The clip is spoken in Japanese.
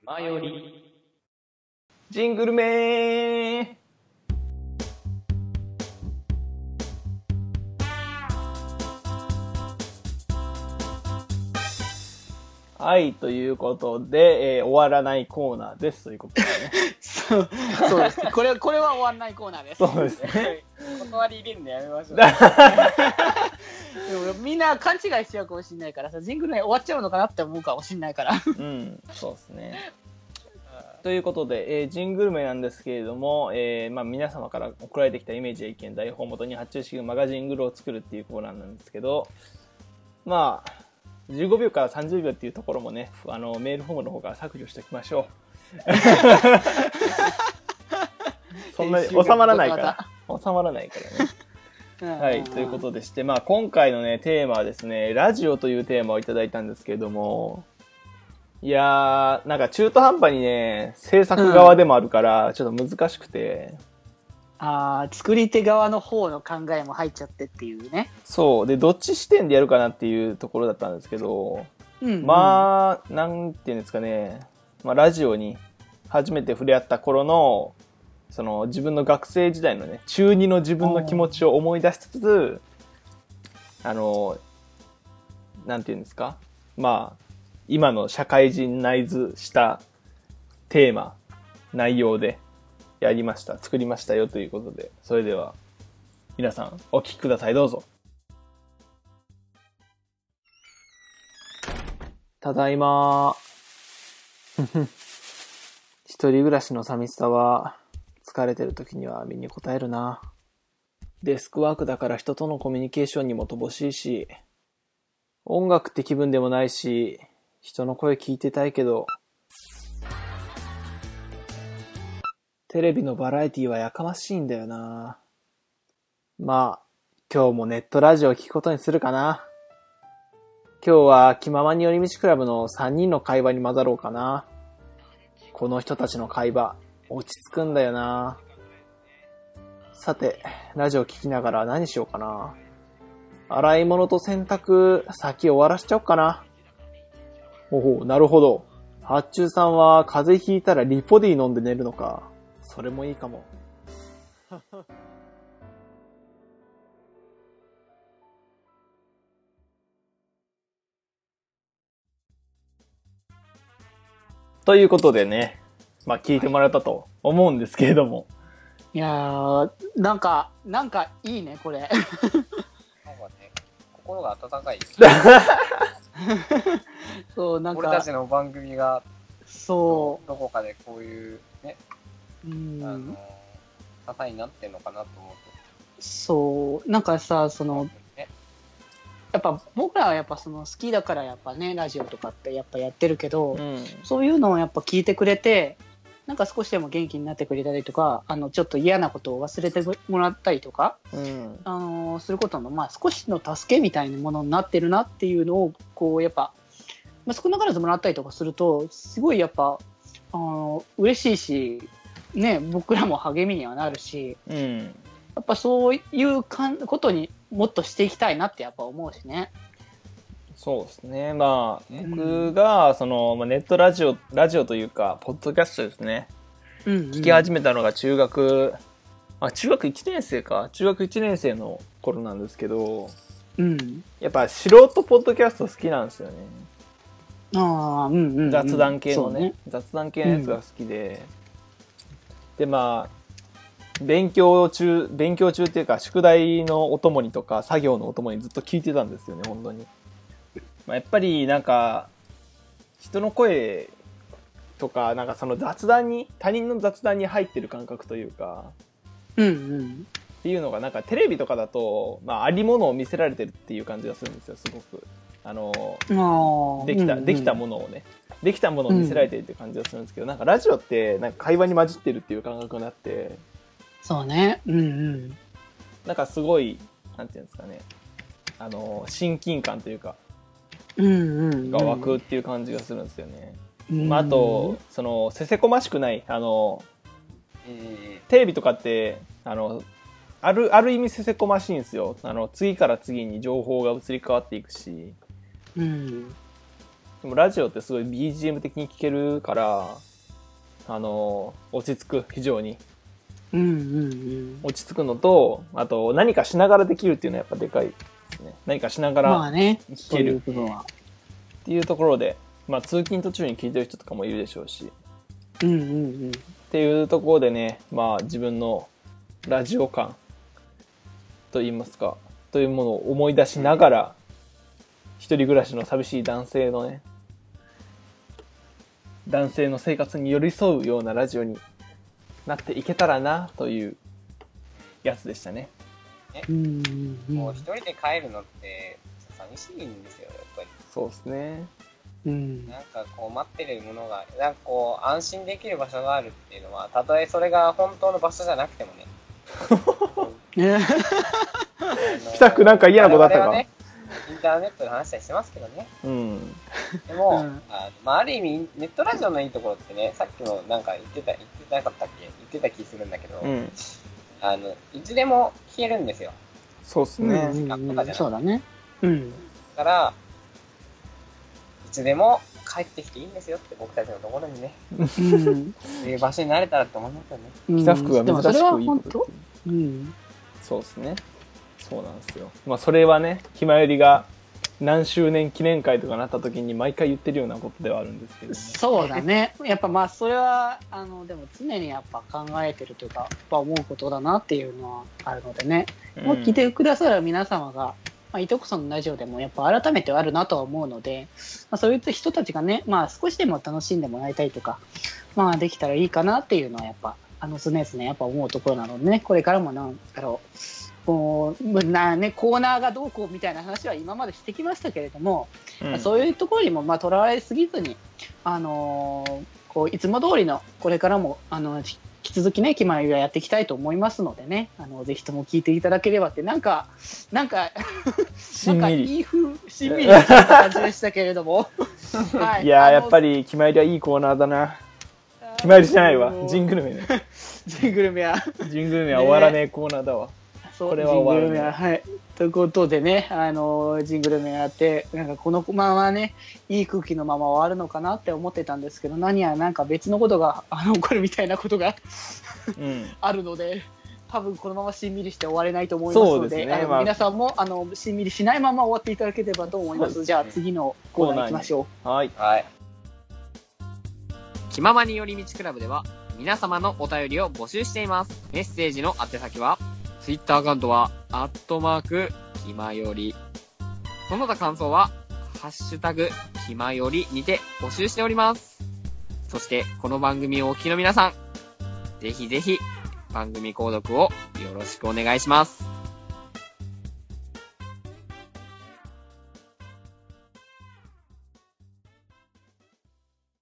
前よりジングルメー。はい、ということで、終わらないコーナーですということでね。 そうです。これは終わらないコーナーです。 そうですね。 断り入れるのやめましょう。でもみんな勘違いしちゃうかもしれないからさ、ジングルメ終わっちゃうのかなって思うかもしれないから。 うん、そうですね。ということで、ジングルメなんですけれども、皆様から送られてきたイメージや意見、台本を元に発注してマガジングルを作るっていうコーナーなんですけど、15秒から30秒っていうところもね、メールフォームの方から削除しておきましょう。そんなに収まらないからね。はい、ということでして、今回のね、テーマはですね、ラジオというテーマをいただいたんですけれども、いやー、なんか中途半端にね、制作側でもあるから、ちょっと難しくて。 作り手側の方の考えも入っちゃってっていうね。 そう。で、どっち視点でやるかなっていうところだったんですけど、なんていうんですかね、ラジオに初めて触れ合った頃の、その自分の学生時代のね、中2の自分の気持ちを思い出しつつ、なんていうんですか、今の社会人内図したテーマ、内容で作りましたよということで、それでは皆さんお聞きください、どうぞ。ただいま。一人暮らしの寂しさは疲れてる時には身に応えるな。デスクワークだから人とのコミュニケーションにも乏しいし、音楽って気分でもないし、人の声聞いてたいけど、テレビのバラエティはやかましいんだよな。今日もネットラジオを聞くことにするかな。今日は気ままに寄り道クラブの3人の会話に混ざろうかな。この人たちの会話、落ち着くんだよな。さて、ラジオ聞きながら何しようかな。洗い物と洗濯、先終わらしちゃおうかな。なるほど。発注さんは風邪ひいたらリポディ飲んで寝るのか。それもいいかも。ということでね、聞いてもらったと思うんですけれども。 いやー、なんかいいね、これ。なんかね、 心が温かい。 そう、なんか。 俺たちの番組が、 そう。 どこかでこういうね、支えになってんのかなと思うと。 そう、なんかさ、やっぱ僕らはやっぱ好きだからやっぱね、ラジオとかってやっぱやってるけど、そういうのをやっぱ聞いてくれて、なんか少しでも元気になってくれたりとか、ちょっと嫌なことを忘れてもらったりとか、することの少しの助けみたいなものになってるなっていうのをこうやっぱ、少なからずもらったりとかするとすごいやっぱ嬉しいしね、僕らも励みにはなるし、やっぱそういうことにもっとしていきたいなってやっぱ思うしね。 そうですね。僕がネットラジオというかポッドキャストですね。聞き始めたのが中学1年生か。中学1年生の頃なんですけど、やっぱ素人ポッドキャスト好きなんですよね。雑談系のね、雑談系のやつが好きで、で勉強中っていうか宿題のお供にとか作業のお供にずっと聞いてたんですよね、本当に。やっぱりなんか人の声とかなんかその他人の雑談に入ってる感覚というか、っていうのがなんかテレビとかだとありものを見せられてるっていう感じがするんですよ、すごく。できたものをね、できたものを見せられてるっていう感じがするんですけど、なんかラジオってなんか会話に混じってるっていう感覚になって、 そうね、 なんかすごいなんていうんですかね、親近感というか、が湧くっていう感じがするんですよね。あとせせこましくないテレビとかってある意味せせこましいんですよ。次から次に情報が移り変わっていくし、 でもラジオってすごい BGM 的に聴けるから、落ち着く、非常に。 うんうんうん。 落ち着くのと、あと何かしながらできるっていうのはやっぱでかいですね。何かしながら聴けるっていうところで、まあ通勤途中に聴いてる人とかもいるでしょうし。 うんうんうん。 っていうところでね、まあ自分のラジオ感といいますか、というものを思い出しながら、一人暮らしの寂しい男性の生活に寄り添うようなラジオになっていけたらなというやつでしたね。 もう一人で帰るのって寂しいんですよ、やっぱり。 そうですね。 なんかこう待ってるものが、なんかこう安心できる場所があるっていうのは、たとえそれが本当の場所じゃなくてもね。 北区なんか嫌なことあったか？ ね、インターネットで話したりしてますけどね。でも、ある意味ネットラジオのいいところってね、さっきもなんか言ってなかったっけ？言ってた気するんだけど、いつでも聞けるんですよ。 そうっすね。 そうだね。だから、いつでも帰ってきていいんですよって僕たちのところにね。そういう場所になれたらと思いますよね。 北福が珍しくいいことっていう。そうですね。そうなんですよ。まあそれはね、ひまよりが何周年記念会とかなった時に毎回言ってるようなことではあるんですけどね。 そうだね。やっぱまあそれはでも常にやっぱ考えてるというか、やっぱ思うことだなっていうのはあるのでね。もう聞いてくださる皆様が、まあ、いとこさんのラジオでもやっぱ改めてあるなとは思うので、まあ、そういう人たちがね、まあ少しでも楽しんでもらいたいとか、まあできたらいいかなっていうのはやっぱ常々ねやっぱ思うところなのでね、これからもなんだろう。コーナーがどうこうみたいな話は今までしてきましたけれども、そういうところにもまあとらわれすぎずに、こういつも通りのこれからも引き続きね気まよりはやっていきたいと思いますのでね、ぜひとも聞いていただければってなんかしんみりいいしんみりした感じでしたけれども、 はい、いややっぱり気まよりはいいコーナーだな。気まよりじゃないわ、ジングルメね。 ジングルメは終わらねえコーナーだわ。 これは終わるね。はい。ということでね、ジングルメやって、なんかこのままね、いい空気のまま終わるのかなって思ってたんですけど、何やなんか別のことが起こるみたいなことがあるので、多分このまましんみりして終われないと思いますので、皆さんもしんみりしないまま終わっていただければと思います。じゃあ次のコーナー行きましょう。はい。 気ままに寄り道クラブでは皆様のお便りを募集しています。メッセージの宛先はツイッターアカウントはきまより。その他感想はハッシュタグきまよりにて募集しております。そしてこの番組をお聞きの皆さん、ぜひぜひ番組購読をよろしくお願いします。